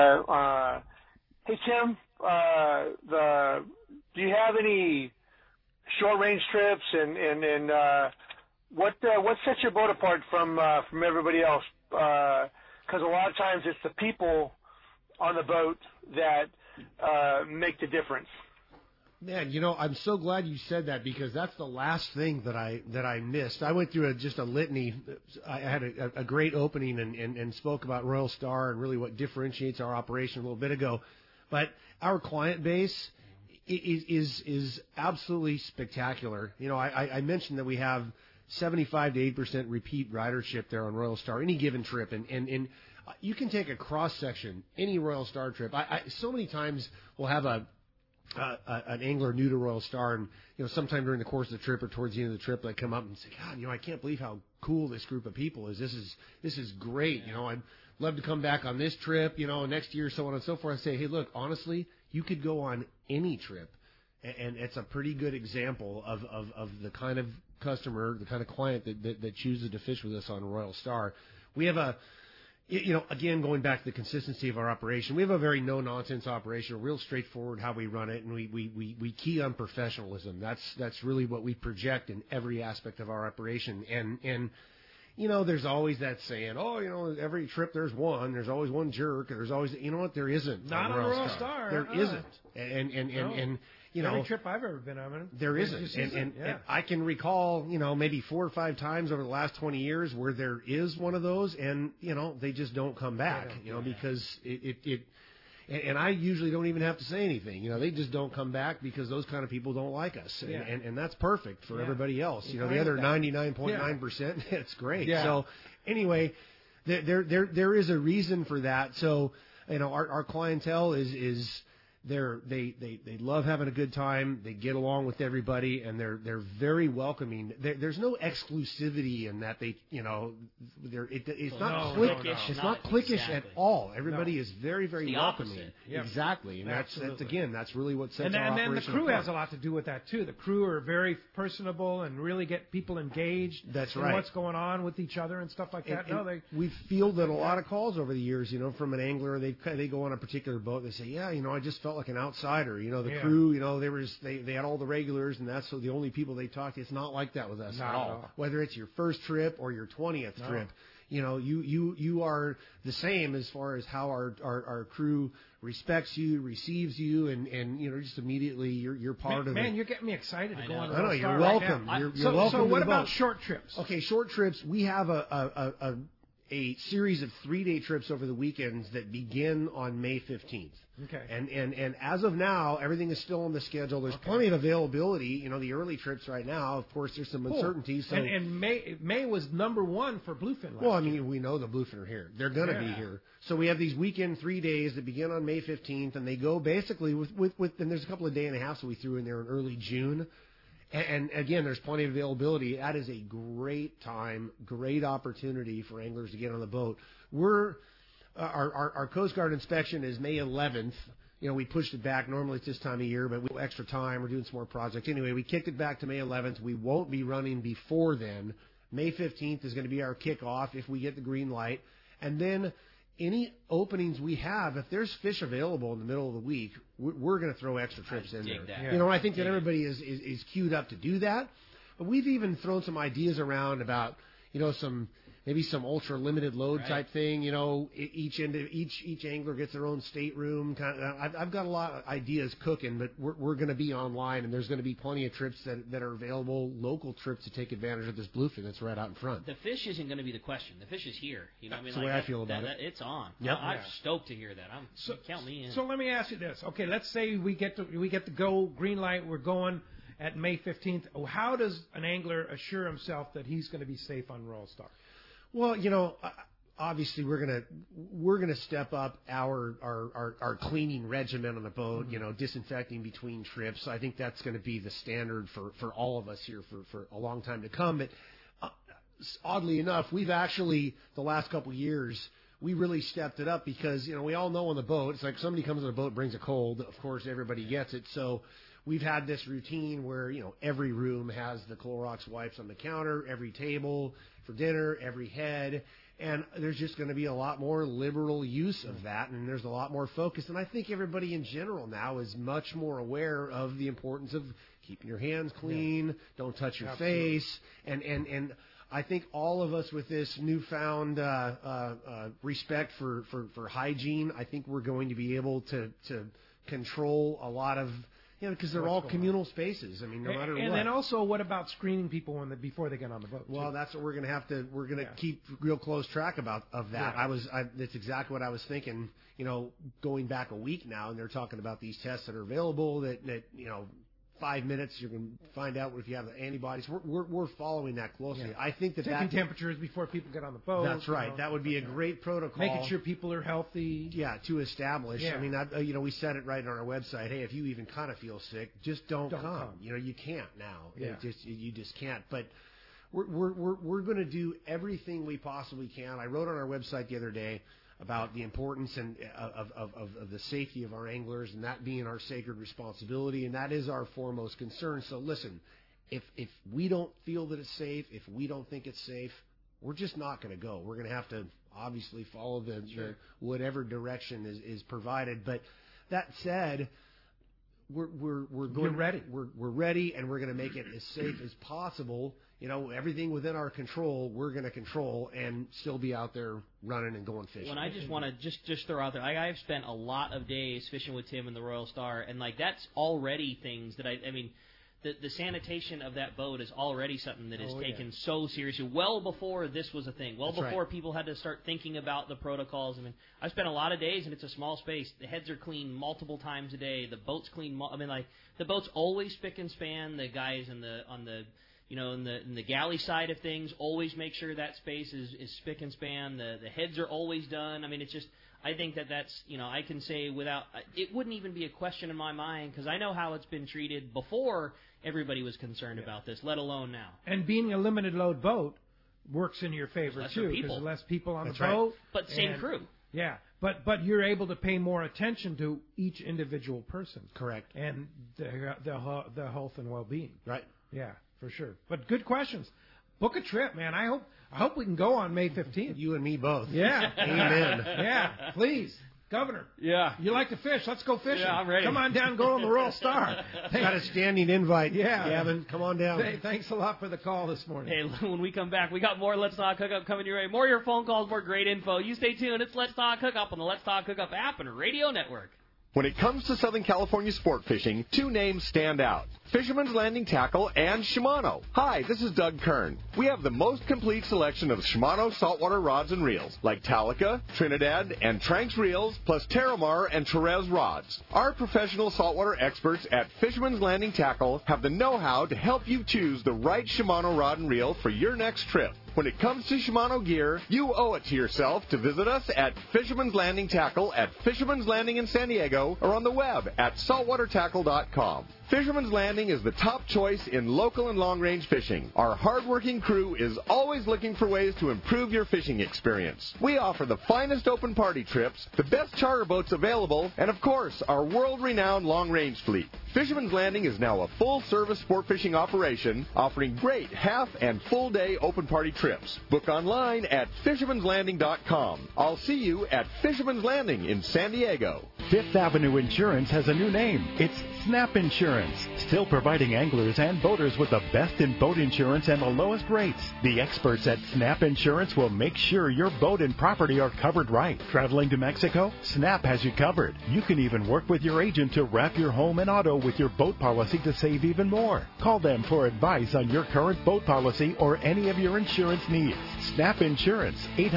Tim, do you have any short range trips and what sets your boat apart from everybody else? because a lot of times it's the people on the boat that make the difference. Man, I'm so glad you said that, because that's the last thing that I missed. I went through just a litany. I had a great opening and spoke about Royal Star and really what differentiates our operation a little bit ago. But our client base is absolutely spectacular. I mentioned that we have 75 to 8% repeat ridership there on Royal Star any given trip, and you can take a cross section any Royal Star trip. I so many times we'll have an angler new to Royal Star, and sometime during the course of the trip or towards the end of the trip, they come up and say, "God, I can't believe how cool this group of people is. This is great. I'd love to come back on this trip. Next year, so on and so forth." I say, "Hey, look, honestly, you could go on any trip, and it's a pretty good example of the kind of customer, the kind of client that chooses to fish with us on Royal Star." We have again, going back to the consistency of our operation, we have a very no-nonsense operation, real straightforward how we run it, and we key on professionalism. That's really what we project in every aspect of our operation. And there's always that saying, every trip there's one. There's always one jerk. There's always, there isn't. Not on Royal Star. There isn't. And every trip I've ever been on, there isn't. And I can recall, maybe 4 or 5 times over the last 20 years where there is one of those, and they just don't come back. Because it. And I usually don't even have to say anything. They just don't come back because those kind of people don't like us. And that's perfect for everybody else. The other 99.9%, it's great. Yeah. So anyway, there is a reason for that. So, our clientele is they love having a good time. They get along with everybody, and they're very welcoming. There's no exclusivity in that. It's not cliquish. It's not cliquish at all. Everybody is very, very welcoming. Yep. Exactly, and that's really what sets our and operation then the crew apart. has a lot to do with that too. The crew are very personable and really get people engaged. That's in right. What's going on with each other and stuff like that. We've fielded a lot of calls over the years. From an angler, they go on a particular boat. They say, I just felt like an outsider. The crew, they had all the regulars, and that's the only people they talked to. It's not like that with us at all. Whether it's your first trip or your 20th trip, you are the same as far as how our crew respects you, receives you, and just immediately you're part of it. Man, you're getting me excited to go on. I know, you're welcome. Right you're welcome. So what to the about boat. short trips? Okay, short trips. We have a series of 3-day trips over the weekends that begin on May 15th. Okay. And as of now, everything is still on the schedule. There's plenty of availability. The early trips right now, of course, there's some uncertainty. So and May was number 1 for bluefin. Well, we know the bluefin are here. They're going to be here. So we have these weekend 3 days that begin on May 15th, and they go basically with and there's a couple of day and a half that we threw in there in early June. And again, there's plenty of availability. That is a great time, great opportunity for anglers to get on the boat. Our Coast Guard inspection is May 11th. We pushed it back. Normally it's this time of year, but we have extra time. We're doing some more projects. Anyway, we kicked it back to May 11th. We won't be running before then. May 15th is going to be our kickoff if we get the green light. And then any openings we have, if there's fish available in the middle of the week, we're going to throw extra trips in there. That. I think that everybody is queued up to do that. But we've even thrown some ideas around about, maybe some ultra limited load type thing. Each angler gets their own stateroom. I've got a lot of ideas cooking, but we're going to be online, and there's going to be plenty of trips that are available, local trips to take advantage of this bluefin that's right out in front. The fish isn't going to be the question. The fish is here. That's the way I feel about it. It's on. Yep. I'm stoked to hear that. Count me in. So let me ask you this. Okay, let's say we get to go green light. We're going at May 15th. How does an angler assure himself that he's going to be safe on Royal Star? Well, obviously we're gonna step up our cleaning regimen on the boat. Disinfecting between trips. I think that's going to be the standard for all of us here for a long time to come. But oddly enough, we've actually the last couple of years we really stepped it up because we all know on the boat it's like somebody comes on the boat and brings a cold. Of course, everybody gets it. So we've had this routine where, every room has the Clorox wipes on the counter, every table for dinner, every head. And there's just going to be a lot more liberal use of that, and there's a lot more focus. And I think everybody in general now is much more aware of the importance of keeping your hands clean, don't touch your face. And I think all of us with this newfound respect for hygiene, I think we're going to be able to control a lot of, because they're all communal spaces. I mean, no matter what. And then also, what about screening people before they get on the boat? Well, that's what we're going to have to. We're going to keep real close track of that. Yeah. That's exactly what I was thinking. Going back a week now, and they're talking about these tests that are available. That 5 minutes, you can find out if you have the antibodies. We're following that closely. Yeah. I think taking temperatures before people get on the boat. That's right. That would be a great protocol. Making sure people are healthy. Yeah, to establish. Yeah. I mean, we said it right on our website. Hey, if you even kind of feel sick, just don't come. You can't now. Yeah. You just can't. But we're going to do everything we possibly can. I wrote on our website the other day about the importance of the safety of our anglers, and that being our sacred responsibility, and that is our foremost concern. So listen, if we don't feel that it's safe, if we don't think it's safe, we're just not going to go. We're going to have to obviously follow the whatever direction is provided. But that said, we're going ready. We're ready, and we're going to make it as safe as possible. Everything within our control, we're going to control and still be out there running and going fishing. When I just want to just throw out there, I've spent a lot of days fishing with Tim in the Royal Star, and that's already things that I mean, the sanitation of that boat is already something that is taken so seriously. Well before this was a thing, before people had to start thinking about the protocols. I mean, I spent a lot of days, and it's a small space. The heads are cleaned multiple times a day. The boat's clean. The boat's always spick and span. The guys in the galley side of things, always make sure that space is spick and span. The heads are always done. I mean, it's just, I think that's, I can say without, it wouldn't even be a question in my mind, because I know how it's been treated before everybody was concerned about this, let alone now. And being a limited load boat works in your favor too, because there's less people on the boat. But same crew. Yeah, but you're able to pay more attention to each individual person. Correct. And the health and well-being. Right. Yeah. For sure. But good questions. Book a trip, man. I hope we can go on May 15th. You and me both. Yeah. Amen. Yeah. Please. Governor. Yeah. You like to fish. Let's go fishing. Yeah, I'm ready. Come on down, go on the Royal Star. Got a standing invite. Yeah. Gavin, come on down. Hey, thanks a lot for the call this morning. Hey, when we come back, we got more Let's Talk Hookup coming your way. More of your phone calls, more great info. You stay tuned. It's Let's Talk Hookup on the Let's Talk Hookup app and radio network. When it comes to Southern California sport fishing, two names stand out: Fisherman's Landing Tackle and Shimano. Hi, this is Doug Kern. We have the most complete selection of Shimano saltwater rods and reels, like Talica, Trinidad, and Tranx reels, plus Terramar and Therese rods. Our professional saltwater experts at Fisherman's Landing Tackle have the know-how to help you choose the right Shimano rod and reel for your next trip. When it comes to Shimano gear, you owe it to yourself to visit us at Fisherman's Landing Tackle at Fisherman's Landing in San Diego, or on the web at saltwatertackle.com. Fisherman's Landing is the top choice in local and long-range fishing. Our hard-working crew is always looking for ways to improve your fishing experience. We offer the finest open party trips, the best charter boats available, and of course, our world-renowned long-range fleet. Fisherman's Landing is now a full-service sport fishing operation, offering great half and full-day open party trips. Book online at fishermanslanding.com. I'll see you at Fisherman's Landing in San Diego. Fifth Avenue Insurance has a new name. It's Snap Insurance, still providing anglers and boaters with the best in boat insurance and the lowest rates. The experts at Snap Insurance will make sure your boat and property are covered right. Traveling to Mexico? Snap has you covered. You can even work with your agent to wrap your home and auto with your boat policy to save even more. Call them for advice on your current boat policy or any of your insurance needs. Snap Insurance,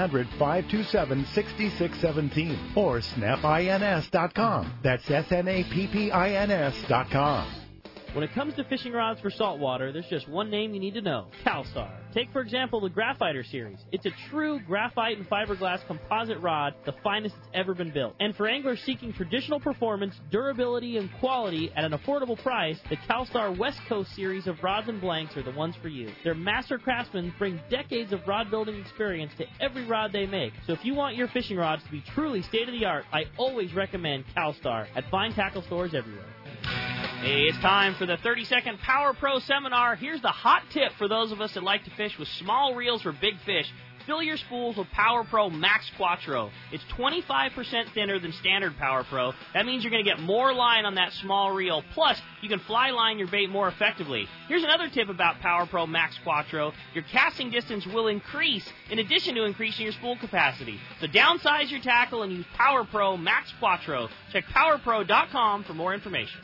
800-527-6617 or snapins.com. That's SNAPPINS.com. When it comes to fishing rods for saltwater, there's just one name you need to know: CalStar. Take, for example, the Graphiter series. It's a true graphite and fiberglass composite rod, the finest it's ever been built. And for anglers seeking traditional performance, durability, and quality at an affordable price, the CalStar West Coast series of rods and blanks are the ones for you. Their master craftsmen bring decades of rod building experience to every rod they make. So if you want your fishing rods to be truly state-of-the-art, I always recommend CalStar at fine tackle stores everywhere. Hey, it's time for the 30-second Power Pro Seminar. Here's the hot tip for those of us that like to fish with small reels for big fish. Fill your spools with Power Pro Max Quattro. It's 25% thinner than standard Power Pro. That means you're going to get more line on that small reel. Plus, you can fly line your bait more effectively. Here's another tip about Power Pro Max Quattro. Your casting distance will increase in addition to increasing your spool capacity. So downsize your tackle and use Power Pro Max Quattro. Check PowerPro.com for more information.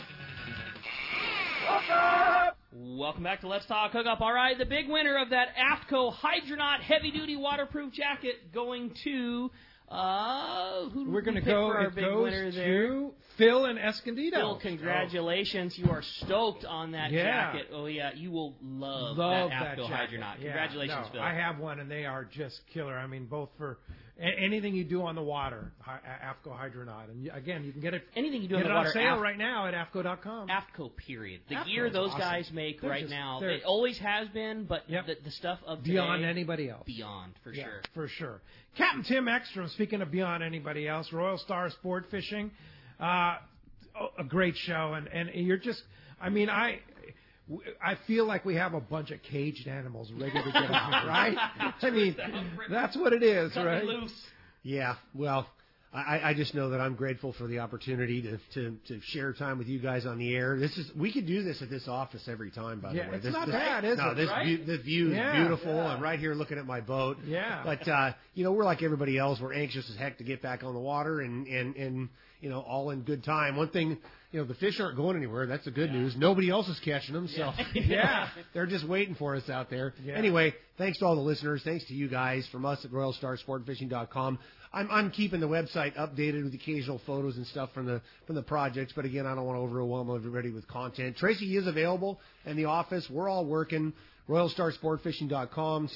Welcome back to Let's Talk Hookup. All right, the big winner of that AFTCO Hydronaut heavy-duty waterproof jacket going to... We're going to go. It goes to Phil in Escondido. Phil, congratulations! You are stoked on that jacket. Oh yeah, you will love that AFTCO Hydronaut. Congratulations, Phil. I have one, and they are just killer. I mean, both for anything you do on the water, AFTCO Hydronaut, and again, you can get it. Anything you do on the water, on sale right now at AFTCO.com. AFTCO, period. The gear those guys make right now, it always has been, but the stuff of today, beyond anybody else. Beyond, for sure. For sure. Captain Tim Ekstrom, speaking of beyond anybody else, Royal Star Sport Fishing, a great show, and you're just, I mean, I feel like we have a bunch of caged animals ready to get on, right? I mean, that's what it is, right? Loose. Yeah, well, I just know that I'm grateful for the opportunity to share time with you guys on the air. We could do this at this office every time, by the way. It's not bad, is it? This view is beautiful. I'm right here looking at my boat. Yeah. But we're like everybody else. We're anxious as heck to get back on the water and all in good time. One thing, the fish aren't going anywhere. That's the good news. Nobody else is catching them, so they're just waiting for us out there. Yeah. Anyway, thanks to all the listeners. Thanks to you guys from us at RoyalStarSportFishing.com. I'm keeping the website updated with occasional photos and stuff from the projects, but again, I don't want to overwhelm everybody with content. Tracy is available in the office. We're all working. RoyalStarSportFishing.com,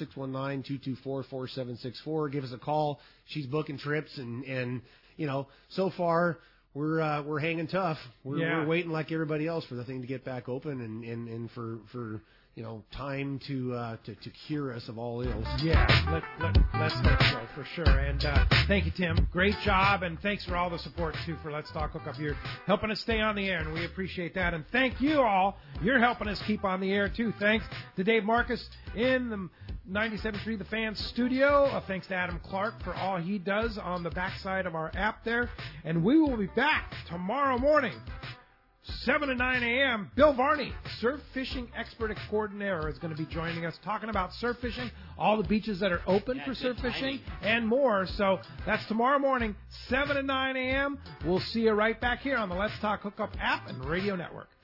619-224-4764. Give us a call. She's booking trips, and so far we're hanging tough. We're waiting like everybody else for the thing to get back open and for time to cure us of all ills. Yeah, let's hope so, for sure. And thank you, Tim. Great job, and thanks for all the support, too, for Let's Talk Hookup. You're helping us stay on the air, and we appreciate that. And thank you all. You're helping us keep on the air, too. Thanks to Dave Marcus in the 97.3 The Fan studio. Thanks to Adam Clark for all he does on the backside of our app there. And we will be back tomorrow morning, 7 to 9 a.m., Bill Varney, surf fishing expert extraordinaire, is going to be joining us talking about surf fishing, all the beaches that are open for surf fishing, and more. So that's tomorrow morning, 7 to 9 a.m. We'll see you right back here on the Let's Talk Hookup app and radio network.